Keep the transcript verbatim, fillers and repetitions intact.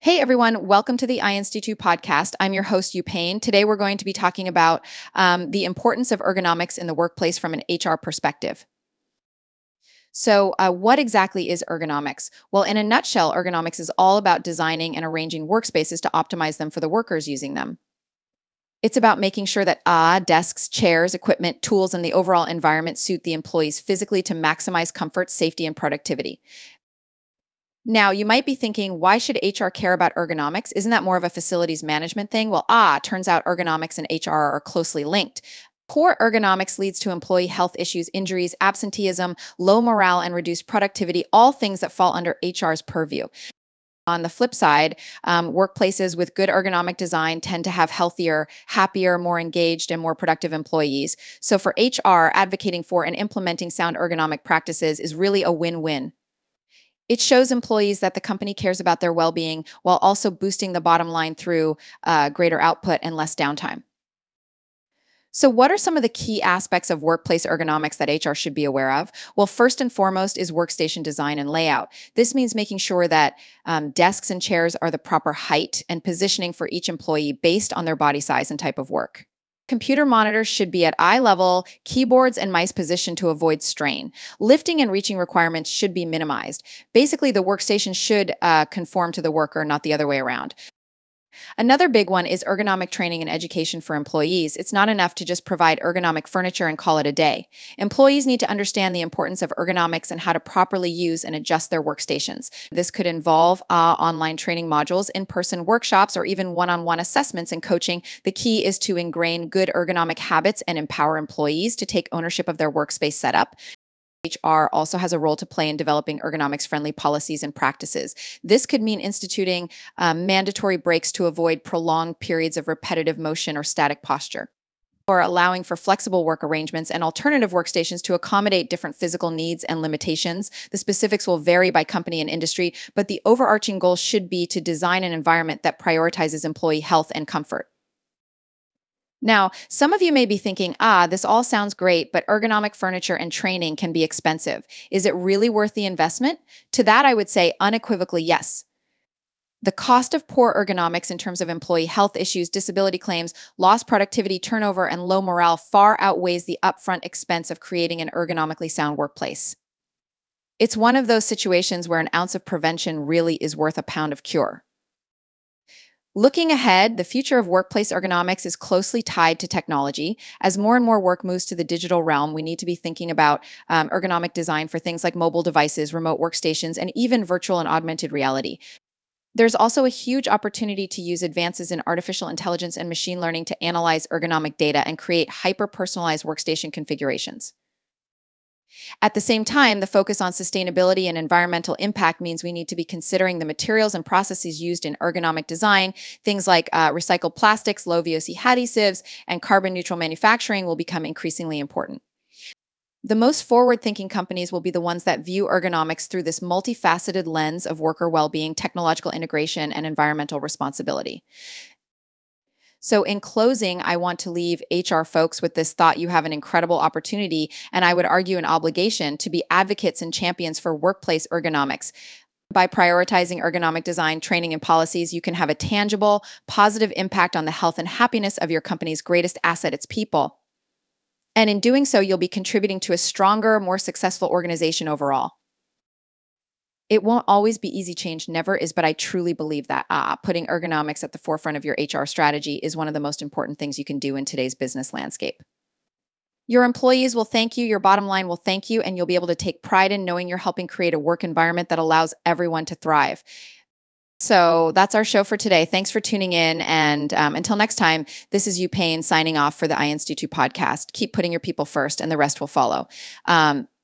Hey everyone, welcome to the I Institute podcast. I'm your host, Yu Payne. Today we're going to be talking about um, the importance of ergonomics in the workplace from an H R perspective. So, uh, what exactly is ergonomics? Well, in a nutshell, ergonomics is all about designing and arranging workspaces to optimize them for the workers using them. It's about making sure that ah, desks, chairs, equipment, tools, and the overall environment suit the employees physically to maximize comfort, safety, and productivity. Now, you might be thinking, why should H R care about ergonomics? Isn't that more of a facilities management thing? Well, ah, turns out ergonomics and H R are closely linked. Poor ergonomics leads to employee health issues, injuries, absenteeism, low morale, and reduced productivity, all things that fall under H R's purview. On the flip side, um, workplaces with good ergonomic design tend to have healthier, happier, more engaged, and more productive employees. So for H R, advocating for and implementing sound ergonomic practices is really a win win. It shows employees that the company cares about their well being while also boosting the bottom line through uh, greater output and less downtime. So, what are some of the key aspects of workplace ergonomics that H R should be aware of? Well, first and foremost is workstation design and layout. This means making sure that um, desks and chairs are the proper height and positioning for each employee based on their body size and type of work. Computer monitors should be at eye level, keyboards and mice positioned to avoid strain. Lifting and reaching requirements should be minimized. Basically, the workstation should uh, conform to the worker, not the other way around. Another big one is ergonomic training and education for employees. It's not enough to just provide ergonomic furniture and call it a day. Employees need to understand the importance of ergonomics and how to properly use and adjust their workstations. This could involve uh, online training modules, in person workshops, or even one on one assessments and coaching. The key is to ingrain good ergonomic habits and empower employees to take ownership of their workspace setup. H R also has a role to play in developing ergonomics friendly policies and practices. This could mean instituting um, mandatory breaks to avoid prolonged periods of repetitive motion or static posture, or allowing for flexible work arrangements and alternative workstations to accommodate different physical needs and limitations. The specifics will vary by company and industry, but the overarching goal should be to design an environment that prioritizes employee health and comfort. Now, some of you may be thinking, ah, this all sounds great, but ergonomic furniture and training can be expensive. Is it really worth the investment? To that, I would say unequivocally yes. The cost of poor ergonomics in terms of employee health issues, disability claims, lost productivity, turnover, and low morale far outweighs the upfront expense of creating an ergonomically sound workplace. It's one of those situations where an ounce of prevention really is worth a pound of cure. Looking ahead, the future of workplace ergonomics is closely tied to technology. As more and more work moves to the digital realm, we need to be thinking about um, ergonomic design for things like mobile devices, remote workstations, and even virtual and augmented reality. There's also a huge opportunity to use advances in artificial intelligence and machine learning to analyze ergonomic data and create hyper personalized workstation configurations. At the same time, the focus on sustainability and environmental impact means we need to be considering the materials and processes used in ergonomic design. Things like uh, recycled plastics, low V O C adhesives, and carbon neutral manufacturing will become increasingly important. The most forward thinking companies will be the ones that view ergonomics through this multifaceted lens of worker well being, technological integration, and environmental responsibility. So, in closing, I want to leave H R folks with this thought: you have an incredible opportunity, and I would argue an obligation, to be advocates and champions for workplace ergonomics. By prioritizing ergonomic design, training, and policies, you can have a tangible, positive impact on the health and happiness of your company's greatest asset, its people. And in doing so, you'll be contributing to a stronger, more successful organization overall. It won't always be easy, change never is, but I truly believe that ah, putting ergonomics at the forefront of your H R strategy is one of the most important things you can do in today's business landscape. Your employees will thank you, your bottom line will thank you, and you'll be able to take pride in knowing you're helping create a work environment that allows everyone to thrive. So that's our show for today. Thanks for tuning in. And um, until next time, this is Yu Payne signing off for the I Institute podcast. Keep putting your people first, and the rest will follow. Um,